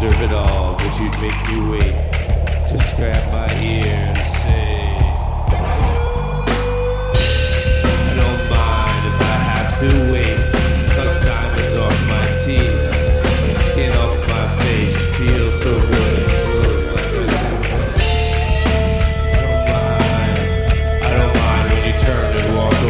deserve it all, but you'd make me wait to scrap my ears.